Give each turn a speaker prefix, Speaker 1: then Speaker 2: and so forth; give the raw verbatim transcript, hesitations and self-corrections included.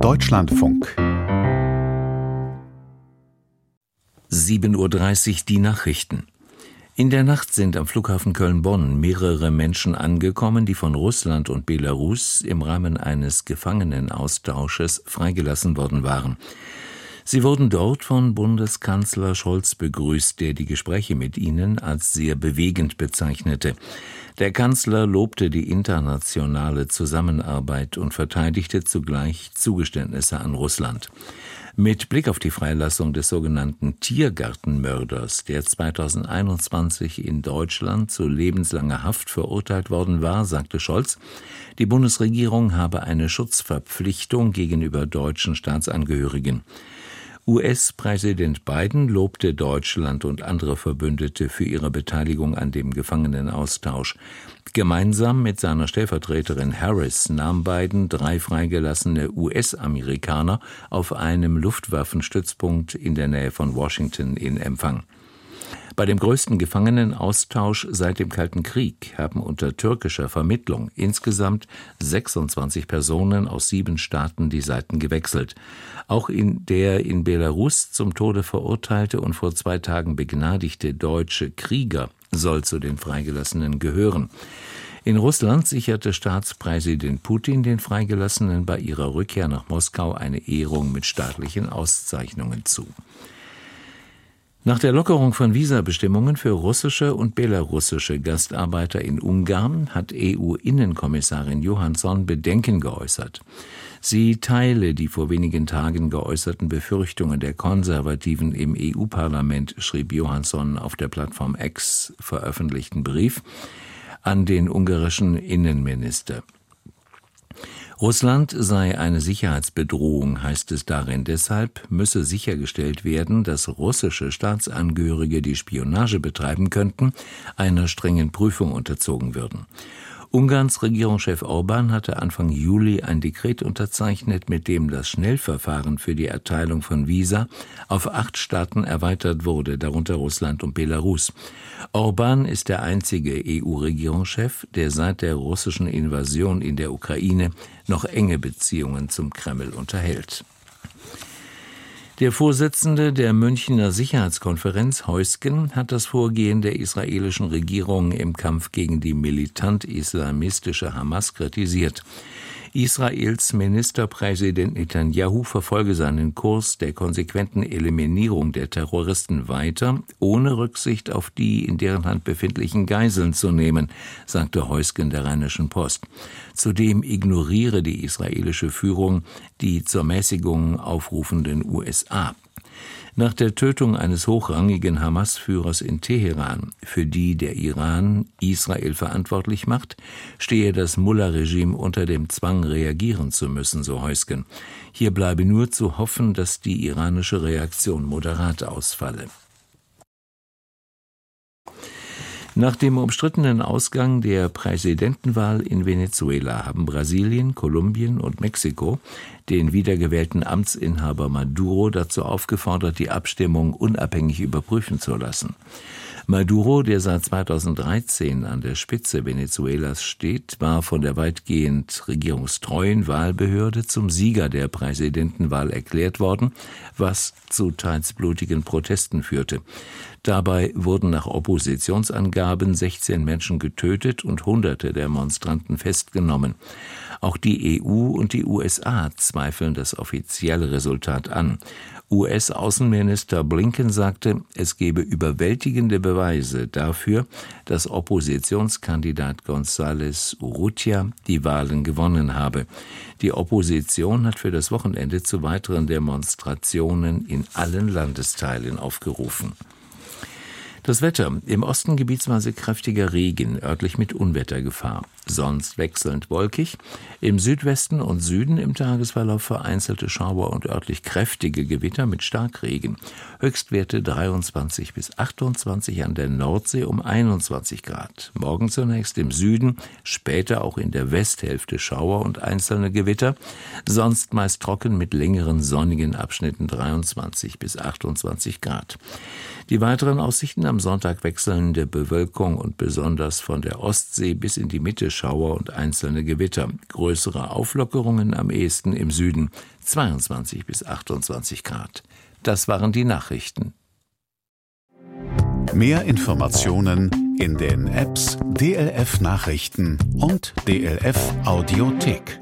Speaker 1: Deutschlandfunk.
Speaker 2: sieben Uhr dreißig die Nachrichten. In der Nacht sind am Flughafen Köln-Bonn mehrere Menschen angekommen, die von Russland und Belarus im Rahmen eines Gefangenenaustausches freigelassen worden waren. Sie wurden dort von Bundeskanzler Scholz begrüßt, der die Gespräche mit ihnen als sehr bewegend bezeichnete. Der Kanzler lobte die internationale Zusammenarbeit und verteidigte zugleich Zugeständnisse an Russland. Mit Blick auf die Freilassung des sogenannten Tiergartenmörders, der zweitausendeinundzwanzig in Deutschland zu lebenslanger Haft verurteilt worden war, sagte Scholz, die Bundesregierung habe eine Schutzverpflichtung gegenüber deutschen Staatsangehörigen. U S-Präsident Biden lobte Deutschland und andere Verbündete für ihre Beteiligung an dem Gefangenenaustausch. Gemeinsam mit seiner Stellvertreterin Harris nahm Biden drei freigelassene U S-Amerikaner auf einem Luftwaffenstützpunkt in der Nähe von Washington in Empfang. Bei dem größten Gefangenenaustausch seit dem Kalten Krieg haben unter türkischer Vermittlung insgesamt sechsundzwanzig Personen aus sieben Staaten die Seiten gewechselt. Auch in der in Belarus zum Tode verurteilte und vor zwei Tagen begnadigte deutsche Krieger soll zu den Freigelassenen gehören. In Russland sicherte Staatspräsident Putin den Freigelassenen bei ihrer Rückkehr nach Moskau eine Ehrung mit staatlichen Auszeichnungen zu. Nach der Lockerung von Visabestimmungen für russische und belarussische Gastarbeiter in Ungarn hat E U-Innenkommissarin Johansson Bedenken geäußert. Sie teile die vor wenigen Tagen geäußerten Befürchtungen der Konservativen im E U-Parlament, schrieb Johansson auf der Plattform X veröffentlichten Brief an den ungarischen Innenminister. Russland sei eine Sicherheitsbedrohung, heißt es darin. Deshalb müsse sichergestellt werden, dass russische Staatsangehörige, die Spionage betreiben könnten, einer strengen Prüfung unterzogen würden. Ungarns Regierungschef Orbán hatte Anfang Juli ein Dekret unterzeichnet, mit dem das Schnellverfahren für die Erteilung von Visa auf acht Staaten erweitert wurde, darunter Russland und Belarus. Orbán ist der einzige E U-Regierungschef, der seit der russischen Invasion in der Ukraine noch enge Beziehungen zum Kreml unterhält. Der Vorsitzende der Münchner Sicherheitskonferenz, Heusgen, hat das Vorgehen der israelischen Regierung im Kampf gegen die militant-islamistische Hamas kritisiert. Israels Ministerpräsident Netanyahu verfolge seinen Kurs der konsequenten Eliminierung der Terroristen weiter, ohne Rücksicht auf die in deren Hand befindlichen Geiseln zu nehmen, sagte Heusgen der Rheinischen Post. Zudem ignoriere die israelische Führung die zur Mäßigung aufrufenden U S A. Nach der Tötung eines hochrangigen Hamas-Führers in Teheran, für die der Iran Israel verantwortlich macht, stehe das Mullah-Regime unter dem Zwang, reagieren zu müssen, so Heusgen. Hier bleibe nur zu hoffen, dass die iranische Reaktion moderat ausfalle. Nach dem umstrittenen Ausgang der Präsidentenwahl in Venezuela haben Brasilien, Kolumbien und Mexiko den wiedergewählten Amtsinhaber Maduro dazu aufgefordert, die Abstimmung unabhängig überprüfen zu lassen. Maduro, der seit zweitausenddreizehn an der Spitze Venezuelas steht, war von der weitgehend regierungstreuen Wahlbehörde zum Sieger der Präsidentenwahl erklärt worden, was zu teils blutigen Protesten führte. Dabei wurden nach Oppositionsangaben sechzehn Menschen getötet und Hunderte Demonstranten festgenommen. Auch die E U und die U S A zweifeln das offizielle Resultat an. U S-Außenminister Blinken sagte, es gebe überwältigende Beweise dafür, dass Oppositionskandidat González Urrutia die Wahlen gewonnen habe. Die Opposition hat für das Wochenende zu weiteren Demonstrationen in allen Landesteilen aufgerufen. Das Wetter: Im Osten gebietsweise kräftiger Regen, örtlich mit Unwettergefahr. Sonst wechselnd wolkig. Im Südwesten und Süden im Tagesverlauf vereinzelte Schauer und örtlich kräftige Gewitter mit Starkregen. Höchstwerte dreiundzwanzig bis achtundzwanzig, an der Nordsee um einundzwanzig Grad. Morgen zunächst im Süden, später auch in der Westhälfte Schauer und einzelne Gewitter. Sonst meist trocken mit längeren sonnigen Abschnitten dreiundzwanzig bis achtundzwanzig Grad. Die weiteren Aussichten: am Sonntag wechselnde Bewölkung und besonders von der Ostsee bis in die Mitte Schauer und einzelne Gewitter. Größere Auflockerungen am ehesten im Süden, zweiundzwanzig bis achtundzwanzig Grad. Das waren die Nachrichten.
Speaker 1: Mehr Informationen in den Apps D L F Nachrichten und D L F Audiothek.